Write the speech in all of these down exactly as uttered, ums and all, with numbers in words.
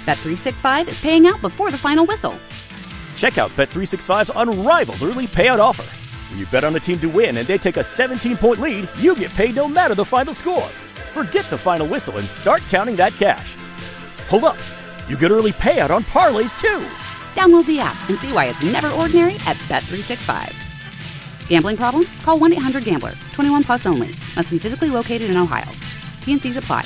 Bet three sixty-five is paying out before the final whistle. Check out Bet three sixty-five's unrivaled early payout offer. When you bet on a team to win and they take a seventeen-point lead, you get paid no matter the final score. Forget the final whistle and start counting that cash. Hold up. You get early payout on parlays, too. Download the app and see why it's never ordinary at Bet three sixty-five. Gambling problem? Call one eight hundred gambler. twenty-one plus only. Must be physically located in Ohio. T and C's apply.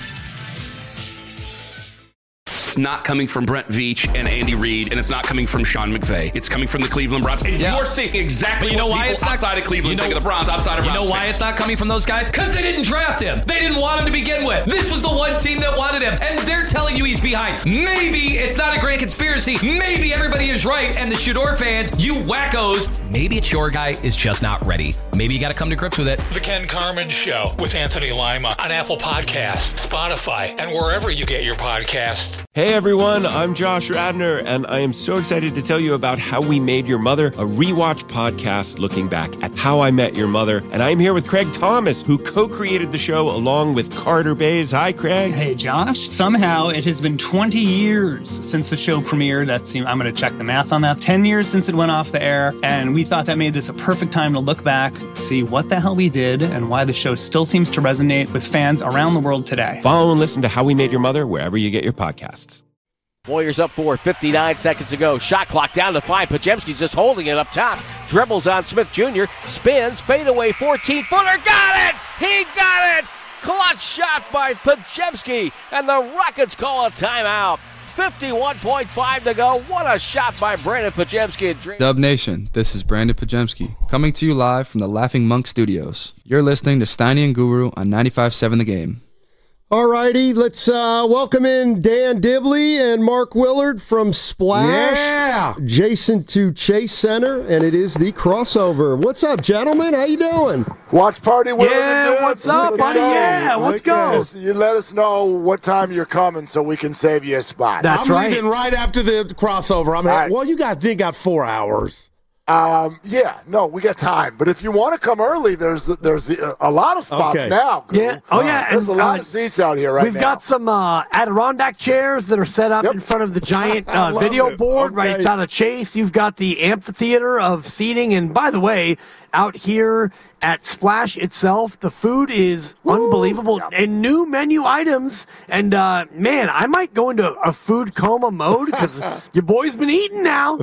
It's not coming from Brent Veach and Andy Reid, and it's not coming from Sean McVay. It's coming from the Cleveland Browns. And yeah. you're seeing exactly you know what why people it's not, outside of Cleveland you know, think of the Browns, outside of You Browns know why fans. it's not coming from those guys? Because they didn't draft him. They didn't want him to begin with. This was the one team that wanted him, and they're telling you he's behind. Maybe it's not a grand conspiracy. Maybe everybody is right, and the Shador fans, you wackos, maybe it's your guy is just not ready. Maybe you got to come to grips with it. The Ken Carman Show with Anthony Lima on Apple Podcasts, Spotify, and wherever you get your podcasts. Hey everyone, I'm Josh Radner, and I am so excited to tell you about How We Made Your Mother, a rewatch podcast looking back at How I Met Your Mother. And I'm here with Craig Thomas, who co-created the show along with Carter Bays. Hi, Craig. Hey, Josh. Somehow it has been twenty years since the show premiered. That's, I'm going to check the math on that. ten years since it went off the air, and we thought that made this a perfect time to look back, see what the hell we did, and why the show still seems to resonate with fans around the world today. Follow and listen to How We Made Your Mother wherever you get your podcasts. Warriors up four, fifty-nine seconds to go. Shot clock down to five. Pajemski's just holding it up top. Dribbles on Smith Junior Spins. Fadeaway fourteen-footer. Got it! He got it! Clutch shot by Pajemski. And the Rockets call a timeout. fifty-one point five to go. What a shot by Brandon Pajemski. Dub Nation, this is Brandon Pajemski, coming to you live from the Laughing Monk Studios. You're listening to Steiny and Guru on ninety-five point seven The Game. All righty, let's uh, welcome in Dan Dibley and Mark Willard from Splash, yeah. adjacent to Chase Center, and it is the crossover. What's up, gentlemen? How you doing? Watch party, Willard. Yeah, what's up, let's buddy? Go. Yeah, let's go. You let us know what time you're coming so we can save you a spot. That's I'm right. leaving right after the crossover. I'm right. Well, you guys did got four hours. Um, yeah, no, we got time. But if you want to come early, there's there's a lot of spots okay. now. Guru. Yeah. Oh, yeah. There's and, a lot uh, of seats out here right we've now. We've got some uh, Adirondack chairs that are set up yep. in front of the giant uh, video it. board okay. right out of Chase. You've got the amphitheater of seating. And by the way, out here at Splash itself, the food is Woo! unbelievable yep. and new menu items. And, uh, man, I might go into a food coma mode because your boy's been eating now.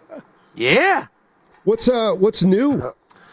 Yeah. What's uh what's new?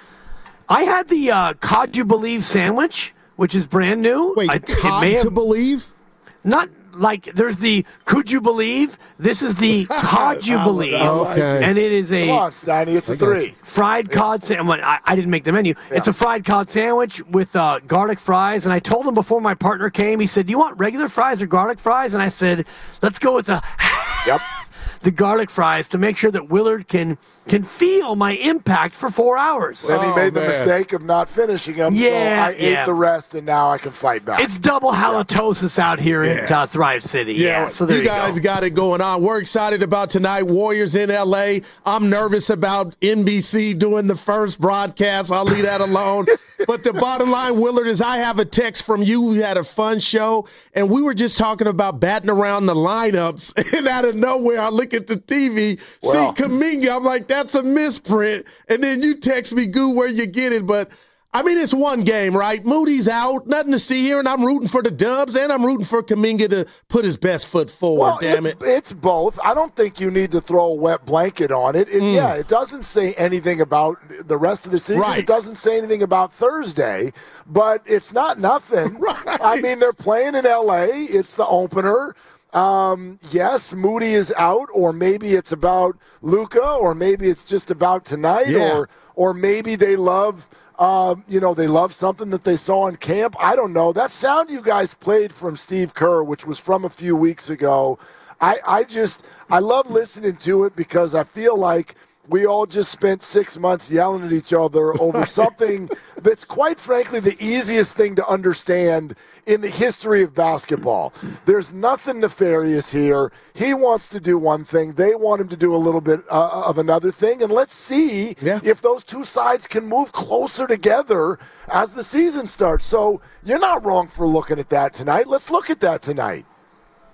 I had the uh, Cod You Believe sandwich, which is brand new. Wait, I, Cod have, to Believe? Not like there's the Could You Believe? This is the Cod You Believe. Okay. And it is a Come on, Steiny, it's a three. fried cod sandwich. I, I didn't make the menu. Yeah. It's a fried cod sandwich with uh, garlic fries. And I told him before my partner came, he said, do you want regular fries or garlic fries? And I said, let's go with the... Yep. the garlic fries to make sure that Willard can can feel my impact for four hours. Then he Oh, made the man. mistake of not finishing them, Yeah, so I yeah. ate the rest, and now I can fight back. It's double halitosis out here Yeah. at uh, Thrive City. Yeah, so there you you guys go. got it going on. We're excited about tonight. Warriors in L A. I'm nervous about N B C doing the first broadcast. I'll leave that alone. But the bottom line, Willard, is I have a text from you. We had a fun show, and we were just talking about batting around the lineups. And out of nowhere, I look at the T V, Well. see Kuminga. I'm like, that's a misprint. And then you text me, Goo, where you get it. But I mean, it's one game, right? Moody's out, nothing to see here, and I'm rooting for the Dubs, and I'm rooting for Kuminga to put his best foot forward, well, damn it's, it. It's both. I don't think you need to throw a wet blanket on it. it Mm. Yeah, it doesn't say anything about the rest of the season. Right. It doesn't say anything about Thursday, but it's not nothing. Right. I mean, they're playing in L A. It's the opener. Um, yes, Moody is out, or maybe it's about Luka, or maybe it's just about tonight, Yeah. or or maybe they love – Um, you know, they love something that they saw in camp. I don't know. That sound you guys played from Steve Kerr, which was from a few weeks ago, I, I just, I love listening to it because I feel like we all just spent six months yelling at each other over something that's quite frankly the easiest thing to understand in the history of basketball. There's nothing nefarious here. He wants to do one thing. They want him to do a little bit uh, of another thing. And let's see Yeah. if those two sides can move closer together as the season starts. So you're not wrong for looking at that tonight. Let's look at that tonight.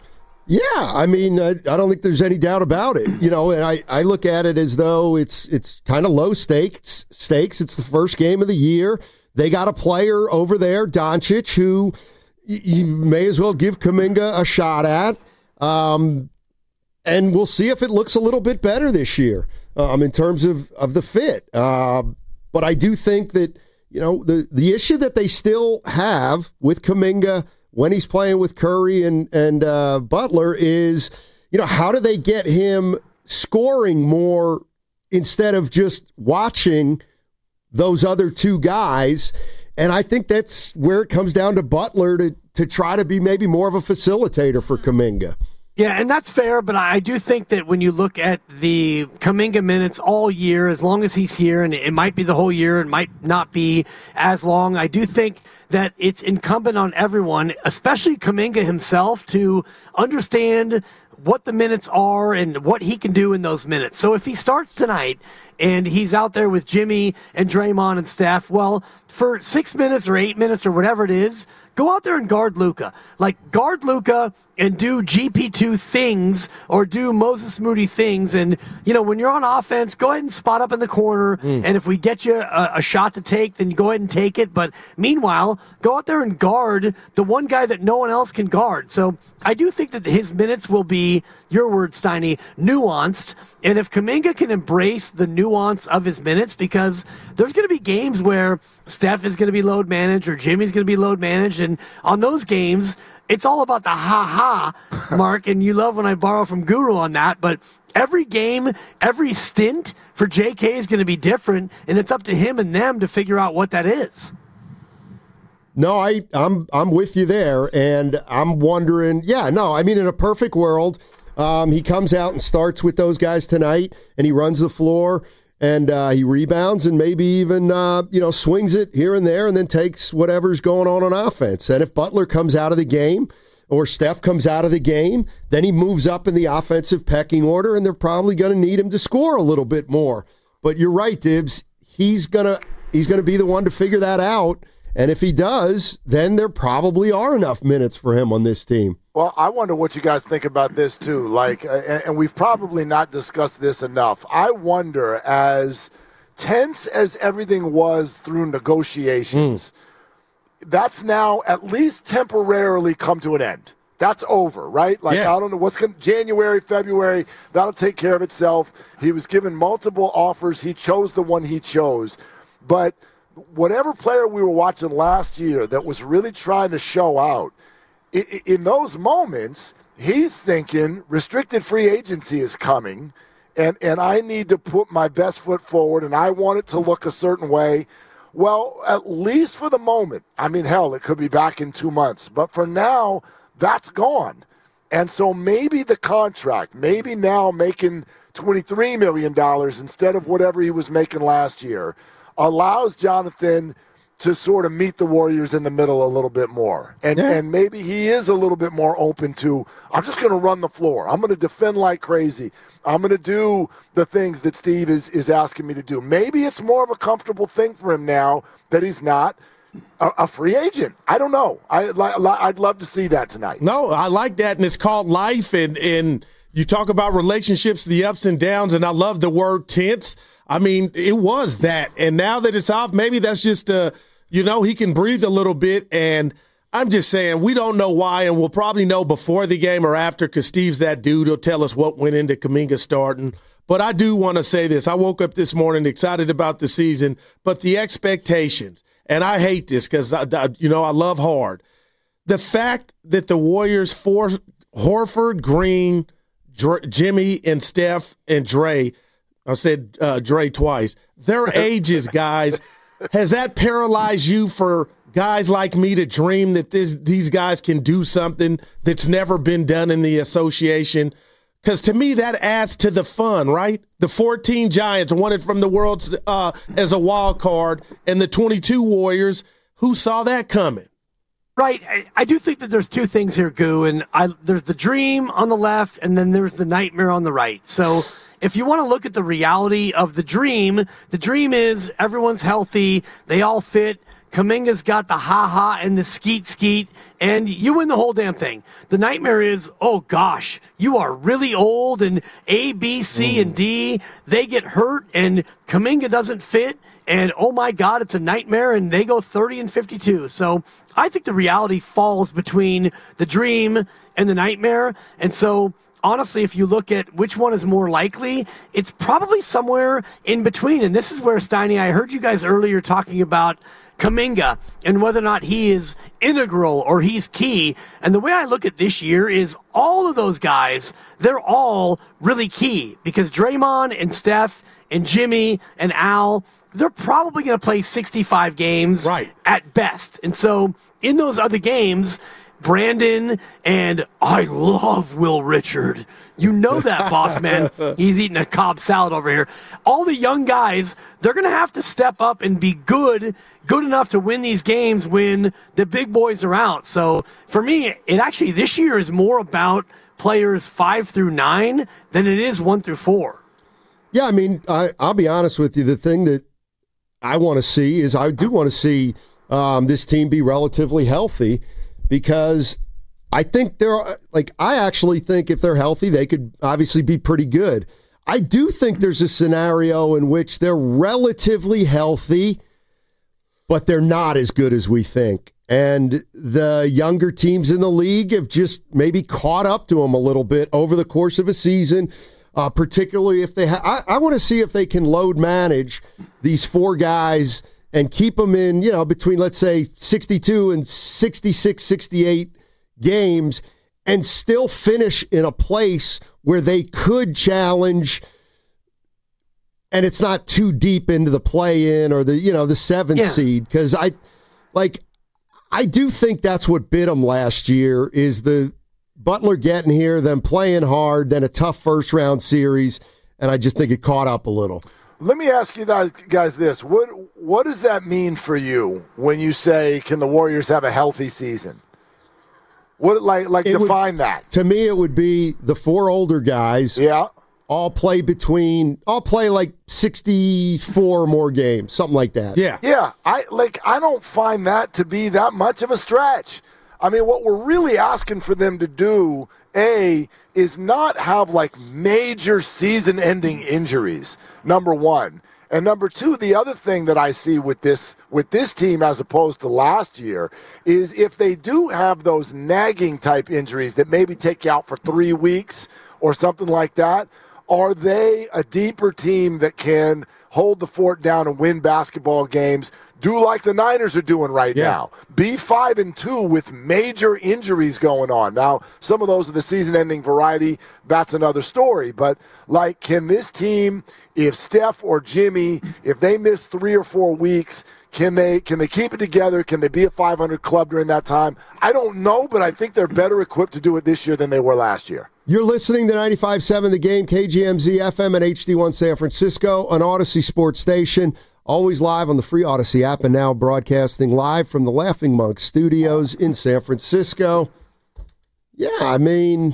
Yeah, I mean, I, I don't think there's any doubt about it. You know, and I, I look at it as though it's it's kind of low stakes. Stakes. It's the first game of the year. They got a player over there, Doncic, who y- you may as well give Kuminga a shot at. Um, and we'll see if it looks a little bit better this year um, in terms of, of the fit. Uh, but I do think that, you know, the, the issue that they still have with Kuminga when he's playing with Curry and, and uh, Butler is, you know, how do they get him scoring more instead of just watching those other two guys? And I think that's where it comes down to Butler to, to try to be maybe more of a facilitator for Kuminga. Yeah, and that's fair, but I do think that when you look at the Kuminga minutes all year, as long as he's here, and it might be the whole year, it might not be as long, I do think that it's incumbent on everyone, especially Kuminga himself, to understand what the minutes are and what he can do in those minutes. So if he starts tonight and he's out there with Jimmy and Draymond and Steph, well, for six minutes or eight minutes or whatever it is, go out there and guard Luka. Like, guard Luka and do G P two things or do Moses Moody things. And, you know, when you're on offense, go ahead and spot up in the corner. Mm. And if we get you a, a shot to take, then you go ahead and take it. But meanwhile, go out there and guard the one guy that no one else can guard. So I do think that his minutes will be, your word, Steiny, nuanced. And if Kuminga can embrace the nuance of his minutes, because there's going to be games where Steph is going to be load managed or Jimmy's going to be load managed. And on those games, it's all about the ha-ha, Mark, and you love when I borrow from Guru on that. But every game, every stint for J K is going to be different, and it's up to him and them to figure out what that is. No, I, I'm I'm with you there, and I'm wondering, yeah, no, I mean, in a perfect world, um, he comes out and starts with those guys tonight, and he runs the floor, and uh, he rebounds and maybe even, uh, you know, swings it here and there and then takes whatever's going on on offense. And if Butler comes out of the game or Steph comes out of the game, then he moves up in the offensive pecking order, and they're probably going to need him to score a little bit more. But you're right, Dibbs. He's going to he's going to be the one to figure that out. And if he does, then there probably are enough minutes for him on this team. Well, I wonder what you guys think about this, too. Like, uh, and, and we've probably not discussed this enough. I wonder, as tense as everything was through negotiations, mm. that's now at least temporarily come to an end. That's over, right? Like, yeah. I don't know what's going to, January, February, that'll take care of itself. He was given multiple offers. He chose the one he chose. But whatever player we were watching last year that was really trying to show out, in those moments, he's thinking restricted free agency is coming, and, and I need to put my best foot forward, and I want it to look a certain way. Well, at least for the moment, I mean, hell, it could be back in two months. But for now, that's gone. And so maybe the contract, maybe now making twenty-three million dollars instead of whatever he was making last year, allows Jonathan to sort of meet the Warriors in the middle a little bit more. And yeah. and maybe he is a little bit more open to, I'm just going to run the floor. I'm going to defend like crazy. I'm going to do the things that Steve is, is asking me to do. Maybe it's more of a comfortable thing for him now that he's not a, a free agent. I don't know. I, I'd love to see that tonight. No, I like that, and it's called life. And, and you talk about relationships, the ups and downs, and I love the word tense. I mean, it was that. And now that it's off, maybe that's just, uh, you know, he can breathe a little bit. And I'm just saying, we don't know why, and we'll probably know before the game or after because Steve's that dude. He'll tell us what went into Kuminga starting. But I do want to say this. I woke up this morning excited about the season, but the expectations, and I hate this because, you know, I love hard. The fact that the Warriors forced Horford, Green, Dr- Jimmy, and Steph, and Dre – I said uh, Dre twice. Their ages, guys. Has that paralyzed you for guys like me to dream that this, these guys can do something that's never been done in the association? Because to me, that adds to the fun, right? The fourteen Giants won it from the Worlds uh, as a wild card, and the twenty-two Warriors, who saw that coming? Right. I, I do think that there's two things here, Goo, and I, there's the dream on the left, and then there's the nightmare on the right. So if you want to look at the reality of the dream, the dream is everyone's healthy, they all fit, Kuminga's got the ha-ha and the skeet-skeet, and you win the whole damn thing. The nightmare is, oh, gosh, you are really old, and A, B, C, mm. and D, they get hurt, and Kuminga doesn't fit, and oh, my God, it's a nightmare, and they go thirty and fifty-two. So I think the reality falls between the dream and the nightmare, and so honestly, if you look at which one is more likely, it's probably somewhere in between. And this is where, Steiny, I heard you guys earlier talking about Kuminga and whether or not he is integral or he's key. And the way I look at this year is all of those guys, they're all really key because Draymond and Steph and Jimmy and Al, they're probably going to play sixty-five games right. at best. And so in those other games, Brandon and I love Will Richard. You know that, boss man. He's eating a Cobb salad over here. All the young guys, they're going to have to step up and be good, good enough to win these games when the big boys are out. So for me, it actually this year is more about players five through nine than it is one through four. Yeah, I mean, I, I'll be honest with you. The thing that I want to see is I do want to see um, this team be relatively healthy. Because I think they're like, I actually think if they're healthy, they could obviously be pretty good. I do think there's a scenario in which they're relatively healthy, but they're not as good as we think. And the younger teams in the league have just maybe caught up to them a little bit over the course of a season, uh, particularly if they ha- I, I want to see if they can load manage these four guys and keep them in, you know, between, let's say, sixty-two and sixty-six, sixty-eight games and still finish in a place where they could challenge and it's not too deep into the play-in or the, you know, the seventh yeah. seed. Because I, like, I do think that's what bit them last year is the Butler getting here, them playing hard, then a tough first-round series, and I just think it caught up a little. Let me ask you guys, guys this. What what does that mean for you when you say, can the Warriors have a healthy season? What like like it define would, that? To me, it would be the four older guys. Yeah. All play between all play like sixty-four more games, something like that. Yeah. Yeah. I like I don't find that to be that much of a stretch. I mean, what we're really asking for them to do, A, is not have like major season-ending injuries, number one. And number two, the other thing that I see with this with this team as opposed to last year is if they do have those nagging type injuries that maybe take you out for three weeks or something like that, are they a deeper team that can hold the fort down and win basketball games? Do like the Niners are doing right yeah. now. Be five and two with major injuries going on. Now, some of those are the season-ending variety. That's another story. But, like, can this team, if Steph or Jimmy, if they miss three or four weeks, can they can they keep it together? Can they be a five hundred club during that time? I don't know, but I think they're better equipped to do it this year than they were last year. You're listening to ninety-five point seven The Game, K G M Z F M and H D one San Francisco, an Odyssey Sports station. Always live on the free Odyssey app and now broadcasting live from the Laughing Monk Studios in San Francisco. Yeah, I mean,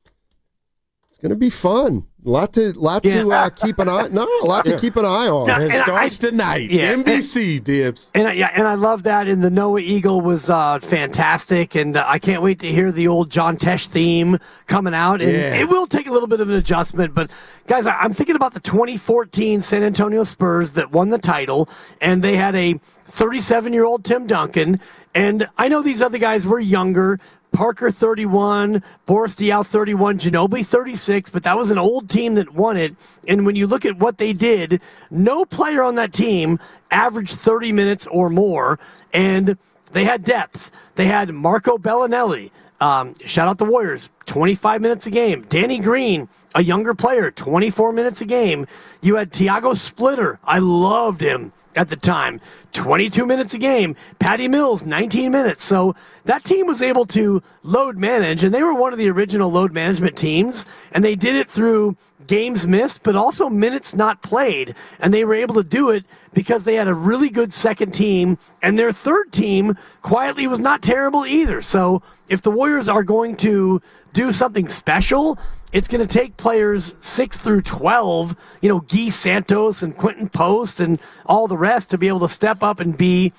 it's going to be fun. A lot to, lot yeah. to uh, keep an eye. No, a lot yeah. to keep an eye on. No, it starts I, tonight. Yeah. N B C and, Dibs. And yeah, and I love that. And the Noah Eagle was uh, fantastic. And uh, I can't wait to hear the old John Tesh theme coming out. And yeah. it will take a little bit of an adjustment. But guys, I, I'm thinking about the twenty fourteen San Antonio Spurs that won the title, and they had a thirty-seven-year-old Tim Duncan. And I know these other guys were younger. Parker thirty-one, Boris Diaw thirty-one, Ginobili thirty-six, but that was an old team that won it. And when you look at what they did, no player on that team averaged thirty minutes or more, and they had depth. They had Marco Bellinelli, um, shout out the Warriors, twenty-five minutes a game. Danny Green, a younger player, twenty-four minutes a game. You had Tiago Splitter. I loved him at the time, twenty-two minutes a game. Patty Mills, nineteen minutes. So that team was able to load manage, and they were one of the original load management teams, and they did it through games missed, but also minutes not played, and they were able to do it because they had a really good second team, and their third team quietly was not terrible either. So if the Warriors are going to do something special, it's going to take players six through twelve, you know, Guy Santos and Quentin Post and all the rest to be able to step up and be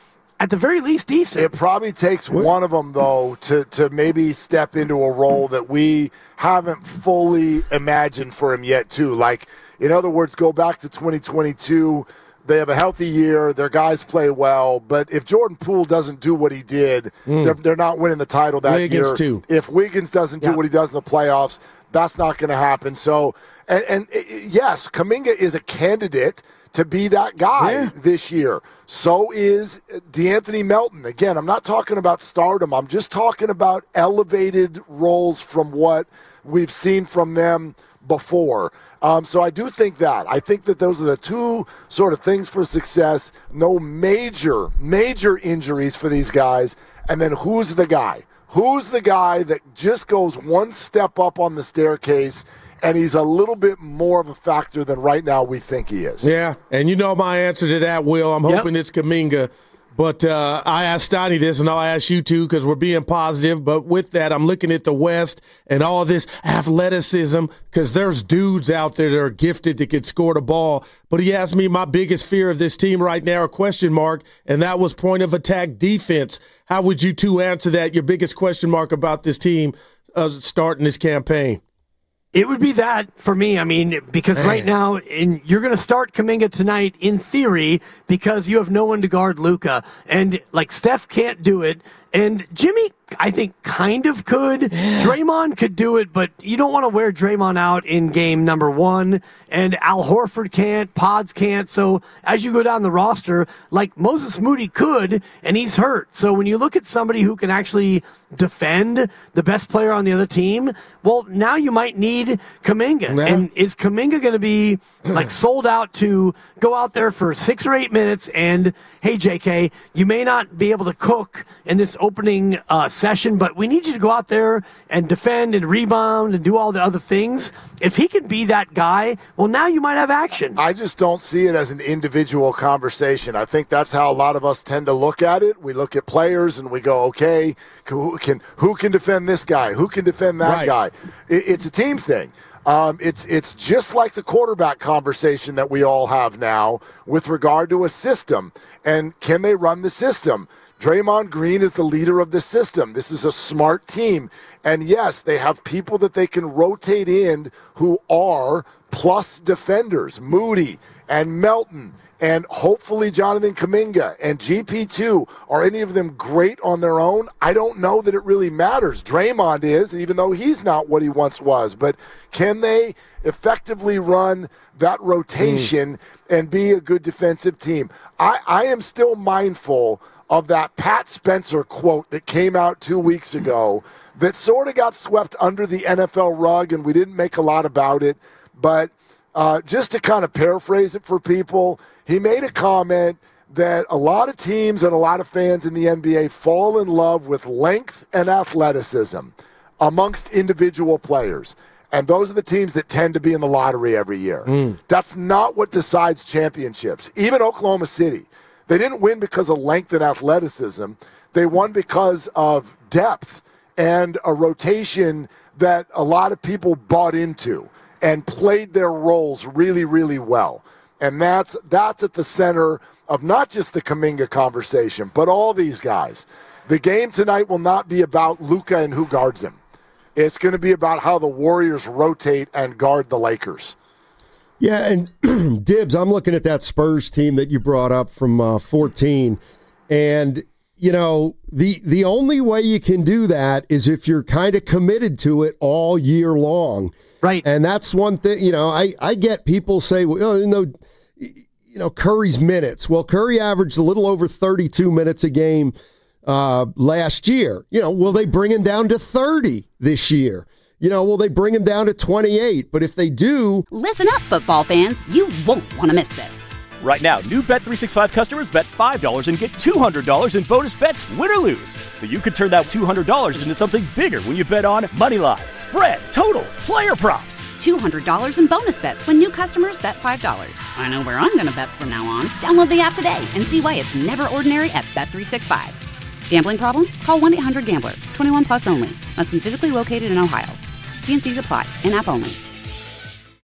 at the very least decent. It probably takes one of them, though, to, to maybe step into a role that we haven't fully imagined for him yet, too. Like, in other words, go back to twenty twenty-two. They have a healthy year. Their guys play well. But if Jordan Poole doesn't do what he did, mm. they're, they're not winning the title that Wiggins year. Too. If Wiggins doesn't do yeah. what he does in the playoffs, that's not going to happen. So, and, and yes, Kuminga is a candidate to be that guy yeah. this year. So is DeAnthony Melton. Again, I'm not talking about stardom. I'm just talking about elevated roles from what we've seen from them before. Um, so I do think that. I think that those are the two sort of things for success. No major, major injuries for these guys. And then who's the guy? Who's the guy that just goes one step up on the staircase and he's a little bit more of a factor than right now we think he is? Yeah, and you know my answer to that, Will. I'm yep. hoping it's Kuminga. But uh, I asked Steiny this, and I'll ask you too, because we're being positive. But with that, I'm looking at the West and all this athleticism, because there's dudes out there that are gifted that could score the ball. But he asked me my biggest fear of this team right now, a question mark, and that was point of attack defense. How would you two answer that, your biggest question mark about this team uh, starting this campaign? It would be that for me. I mean, because Man. right now, in, you're going to start Kuminga tonight in theory because you have no one to guard Luka, and like Steph can't do it, and Jimmy, I think, kind of could. Yeah. Draymond could do it, but you don't want to wear Draymond out in game number one, and Al Horford can't, Pods can't. So as you go down the roster, like Moses Moody could, and he's hurt. So when you look at somebody who can actually defend the best player on the other team, well, now you might need Kuminga. Yeah. And is Kuminga going to be like sold out to go out there for six or eight minutes and, hey, J K, you may not be able to cook in this opening uh, session, but we need you to go out there and defend and rebound and do all the other things. If he can be that guy, well, now you might have action. I just don't see it as an individual conversation. I think that's how a lot of us tend to look at it. We look at players and we go, okay, who can who can defend this guy? Who can defend that right. guy? It, it's a team thing. Um, it's it's just like the quarterback conversation that we all have now with regard to a system. And can they run the system? Draymond Green is the leader of the system. This is a smart team. And yes, they have people that they can rotate in who are plus defenders, Moody and Melton, and hopefully Jonathan Kuminga and G P two. Are any of them great on their own? I don't know that it really matters. Draymond is, even though he's not what he once was. But can they effectively run that rotation mm. and be a good defensive team? I, I am still mindful of that Pat Spencer quote that came out two weeks ago that sort of got swept under the N F L rug, and we didn't make a lot about it. But uh, just to kind of paraphrase it for people, he made a comment that a lot of teams and a lot of fans in the N B A fall in love with length and athleticism amongst individual players. And those are the teams that tend to be in the lottery every year. Mm. That's not what decides championships. Even Oklahoma City, they didn't win because of length and athleticism. They won because of depth and a rotation that a lot of people bought into and played their roles really, really well. And that's that's at the center of not just the Kuminga conversation, but all these guys. The game tonight will not be about Luka and who guards him. It's going to be about how the Warriors rotate and guard the Lakers. Yeah, and Dibs, I'm looking at that Spurs team that you brought up from uh, fourteen, and, you know, the the only way you can do that is if you're kind of committed to it all year long. Right. And that's one thing, you know, I, I get people say, well, oh, you know, you know, Curry's minutes. Well, Curry averaged a little over thirty-two minutes a game uh, last year. You know, will they bring him down to thirty this year? You know, will they bring him down to twenty-eight? But if they do... Listen up, football fans. You won't want to miss this. Right now, new Bet three sixty-five customers bet five dollars and get two hundred dollars in bonus bets, win or lose. So you could turn that two hundred dollars into something bigger when you bet on money line, spread, totals, player props. two hundred dollars in bonus bets when new customers bet five dollars. I know where I'm going to bet from now on. Download the app today and see why it's never ordinary at Bet three sixty-five. Gambling problem? Call one eight hundred gambler. twenty-one plus only. Must be physically located in Ohio. T and C's apply. In-app only.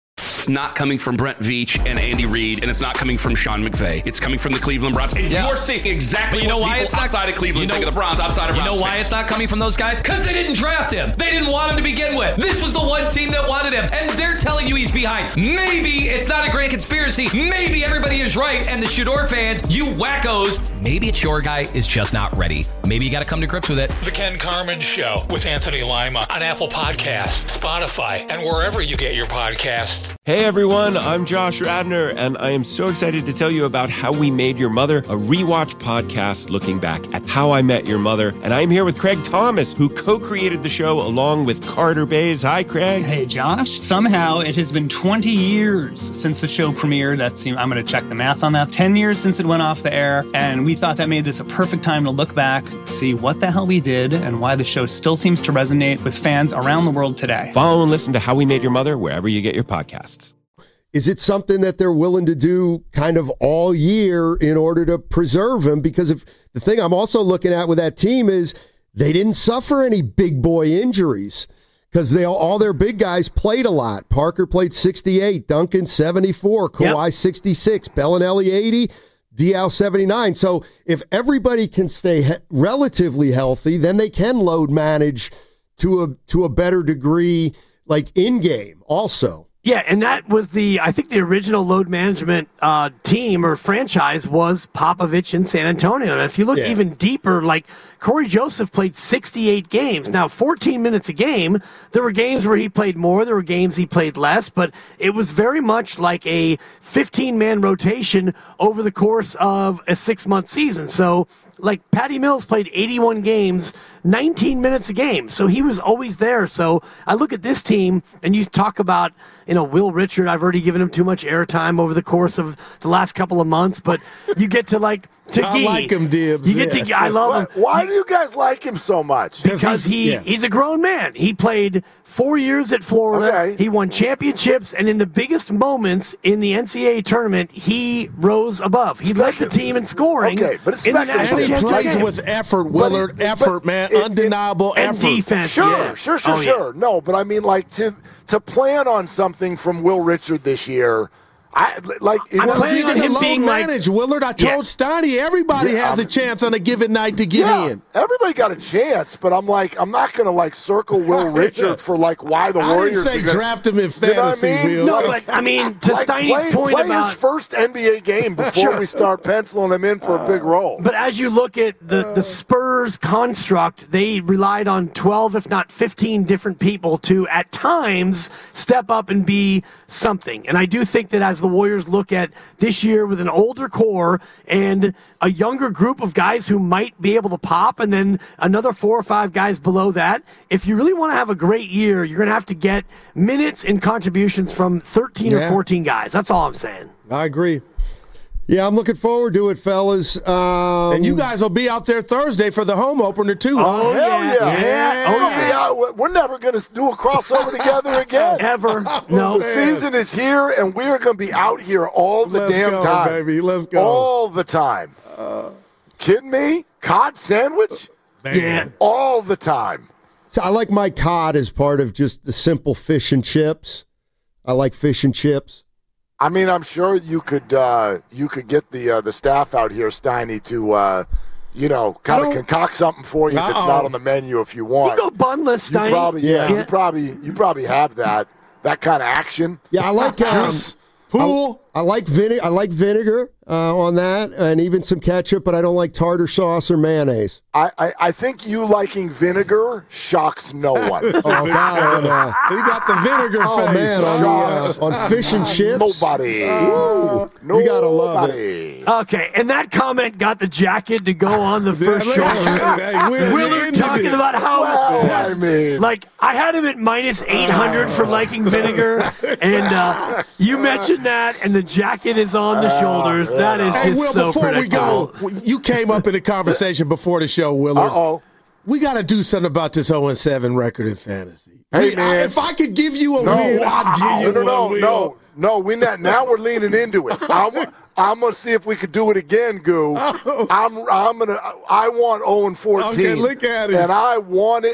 it's not coming from Brent Veach and Andy Reid, and it's not coming from Sean McVay. It's coming from the Cleveland Browns. And yeah. you're seeing exactly you know what why people it's not, outside of Cleveland you know, think of the Browns, outside of You Browns know why fans. it's not coming from those guys? Because they didn't draft him. They didn't want him to begin with. This was the one team that wanted him, and they're telling you he's behind. Maybe it's not a grand conspiracy. Maybe everybody is right, and the Shador fans, you wackos, maybe it's your guy is just not ready. Maybe you got to come to grips with it. The Ken Carman Show with Anthony Lima on Apple Podcasts, Spotify, and wherever you get your podcasts. Hey everyone, I'm Josh Radnor, and I am so excited to tell you about How We Made Your Mother, a rewatch podcast looking back at How I Met Your Mother. And I'm here with Craig Thomas, who co-created the show along with Carter Bays. Hi, Craig. Hey, Josh. Somehow it has been twenty years since the show premiered. That seemed, I'm going to check the math on that. ten years since it went off the air, and we thought that made this a perfect time to look back, see what the hell we did, and why the show still seems to resonate with fans around the world today. Follow and listen to How We Made Your Mother wherever you get your podcasts. Is it something that they're willing to do kind of all year in order to preserve him? Because if the thing I'm also looking at with that team is they didn't suffer any big boy injuries because they all their big guys played a lot. Parker played sixty-eight, Duncan seventy-four, Kawhi yep. sixty-six, Bellinelli eighty, Diaw seventy-nine. So if everybody can stay he- relatively healthy, then they can load manage to a to a better degree, like in game also. Yeah, and that was the, I think the original load management uh, team or franchise was Popovich in San Antonio. And if you look yeah. even deeper, like Corey Joseph played sixty-eight games. Now, fourteen minutes a game. There were games where he played more. There were games he played less. But it was very much like a fifteen-man rotation over the course of a six-month season. So, like, Patty Mills played eighty-one games, nineteen minutes a game. So he was always there. So I look at this team, and you talk about, you know, Will Richard. I've already given him too much airtime over the course of the last couple of months. But you get to, like, Tegui. I like him, Dibs. You get yeah. to, I love why, him. Why do you guys like him so much? Because he, yeah. he's a grown man. He played four years at Florida. Okay. He won championships, and in the biggest moments in the N C double A tournament, he rose above. He led the team in scoring. Okay, but it's in the national and he plays game. with effort, Willard. But it, effort, but man. it, Undeniable it, effort. And defense. Sure, yeah. sure, sure, oh, sure. Yeah. No, but I mean, like, to to plan on something from Will Richard this year, I like. It I'm was, planning on him load being manage, like, Willard. I told yeah. Steiny everybody Yeah, has I'm- a chance on a given night to get yeah, in. everybody got a chance, but I'm like, I'm not going to like circle Will Richard for like why the I Warriors. didn't say are gonna, draft him in You know what fantasy, I mean? Will. No, but I mean, to like, Steiny's play, point play about his first N B A game before Sure. we start penciling him in for a big role. But as you look at the, the Spurs construct, they relied on twelve, if not fifteen different people to, at times, step up and be something. And I do think that as the Warriors look at this year with an older core and a younger group of guys who might be able to pop, and then another four or five guys below that, if you really want to have a great year, you're going to have to get minutes and contributions from thirteen Yeah. or fourteen guys. That's all I'm saying. I agree. Yeah, I'm looking forward to it, fellas. Um, And you guys will be out there Thursday for the home opener, too, huh? Oh, Hell yeah. yeah! Yeah. Oh, Oh, yeah. yeah. We're never going to do a crossover together again. Ever. No. The season is here, and we are going to be out here all the Let's damn go, time, baby. Let's go. all the time. Uh, Kidding me? Cod sandwich? Yeah. All the time. So I like my cod as part of just the simple fish and chips. I like fish and chips. I mean, I'm sure you could uh, you could get the uh, the staff out here, Steiny, to uh, you know kind of concoct something for you that's Uh-oh. not on the menu if you want. You go bunless, You Steiny. probably yeah, Yeah. you probably you probably have that that kind of action. Yeah, I like um, Juice. Pool. I, I like vinegar. I like vinegar uh, on that, and even some ketchup. But I don't like tartar sauce or mayonnaise. I, I, I think you liking vinegar shocks no one. Oh God! On, uh, He got the vinegar oh face. man, on, the, uh, on fish and chips. Nobody. Ooh, Nobody. you gotta love it. Okay, and that comment got the jacket to go on the first Yeah, shoulder. hey, Will, Willard you talking ended it. about how, Well, I mean, like, I had him at minus eight hundred for liking vinegar, and uh, you mentioned that, and the jacket is on the shoulders. That is Hey, just Will, so before we predictable. go, you came up in a conversation before the show, Willard. uh-oh. We got to do something about this oh and seven record in fantasy. Hey, We- man. I, if I could give you a No, win, I'd give you no, no, one no, win. no, no. We not now. We're leaning into it. I'm, I'm gonna see if we could do it again, Goo. I'm, I'm gonna. I want oh and fourteen. Okay, look at it. And I want it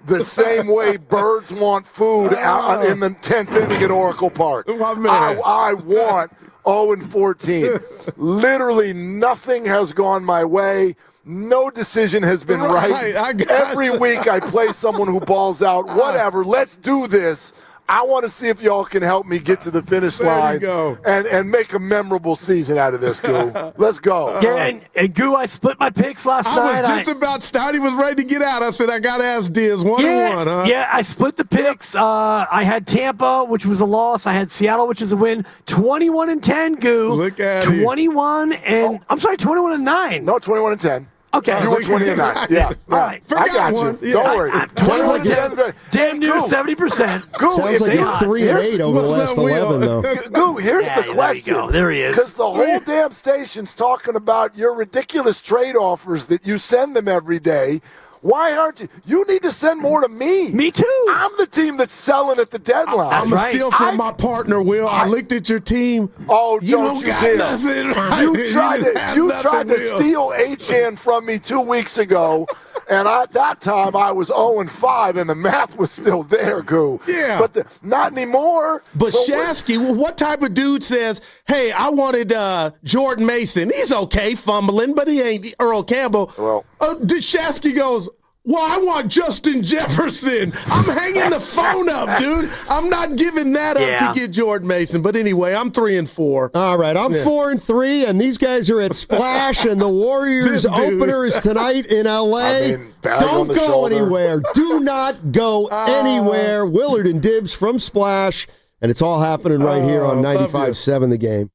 the same way birds want food out in the tenth inning at Oracle Park. I, I want oh and fourteen. Literally nothing has gone my way. No decision has been right. right. I got Every it. week I play someone who balls out. Whatever. Let's do this. I want to see if y'all can help me get to the finish there line you go. And, and make a memorable season out of this, Goo. Let's go. Yeah, and, and Goo, I split my picks last I night. was just I, about starting, was ready to get out. I said, I got to ask Diz. One yeah, and one, huh? Yeah, I split the picks. Uh, I had Tampa, which was a loss. I had Seattle, which is a win. twenty-one and ten, Goo. Look at twenty-one it. and, oh. I'm sorry, twenty-one and nine. No, twenty-one and ten. Okay. You were twenty and nine. Yeah. All right. I got one. you. Yeah. Don't worry. I, I, twenty-one and ten. Damn near Goo. seventy percent. Goo, Sounds like you're three and eight over the last eleven, though. Goo, here's Yeah, the question. There, you go. There he is. Because the whole damn station's talking about your ridiculous trade offers that you send them every day. Why aren't you? You need to send more to me. Me too. I'm the team that's selling at the deadline. I'm going right. to steal from I- my partner, Will. I, I- looked at your team. Oh, You don't don't you got dare. nothing, right? You tried didn't to have you nothing, tried to Will. steal Achane from me two weeks ago, and at that time I was oh and five, and the math was still there, Goo. Yeah. But the, not anymore. But So what- Shasky, well, what type of dude says, hey, I wanted uh, Jordan Mason. He's okay fumbling, but he ain't Earl Campbell. Well- uh, Shasky goes, well, I want Justin Jefferson. I'm hanging the phone up, dude. I'm not giving that up Yeah. to get Jordan Mason. But anyway, I'm three and four. All right, I'm Yeah. four and three, and these guys are at Splash, and the Warriors This dude. opener is tonight in L A. I mean, bag on Don't the go shoulder. anywhere. Do not go anywhere. Willard and Dibbs from Splash, and it's all happening right here Oh, on love you. ninety-five seven The Game.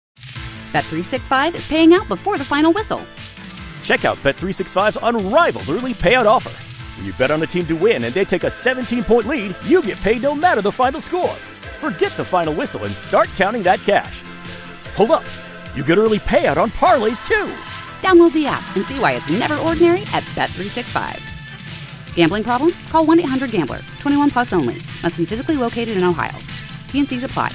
Bet three sixty-five is paying out before the final whistle. Check out Bet three sixty-five's unrivaled early payout offer. When you bet on a team to win and they take a seventeen-point lead, you get paid no matter the final score. Forget the final whistle and start counting that cash. Hold up. You get early payout on parlays, too. Download the app and see why it's never ordinary at Bet three sixty-five. Gambling problem? Call one eight hundred gambler. twenty-one plus only. Must be physically located in Ohio. T and C's apply.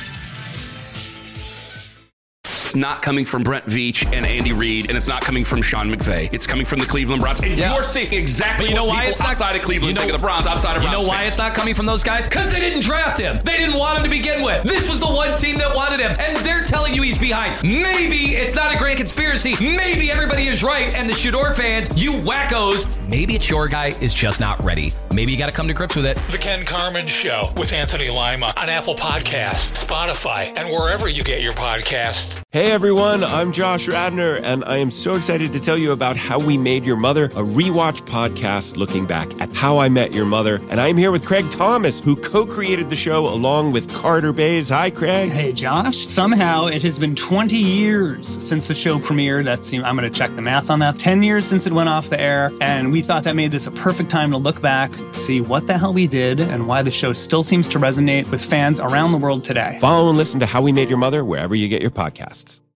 It's not coming from Brent Veach and Andy Reid, and it's not coming from Sean McVay. It's coming from the Cleveland Browns. And Yeah. you're seeing exactly But you know what why people it's not outside of Cleveland you know, think of the Browns, outside of You Browns know why fans. it's not coming from those guys? Because they didn't draft him. They didn't want him to begin with. This was the one team that wanted him, and they're telling you he's behind. Maybe it's not a grand conspiracy. Maybe everybody is right, and the Shador fans, you wackos, maybe it's your guy is just not ready. Maybe you got to come to grips with it. The Ken Carman Show with Anthony Lima on Apple Podcasts, Spotify, and wherever you get your podcasts. Hey everyone, I'm Josh Radner, and I am so excited to tell you about How We Made Your Mother, a rewatch podcast looking back at How I Met Your Mother. And I'm here with Craig Thomas, who co-created the show along with Carter Bays. Hi, Craig. Hey, Josh. Somehow it has been twenty years since the show premiered. That seemed, I'm going to check the math on that. ten years since it went off the air. And we thought that made this a perfect time to look back, see what the hell we did, and why the show still seems to resonate with fans around the world today. Follow and listen to How We Made Your Mother wherever you get your podcasts.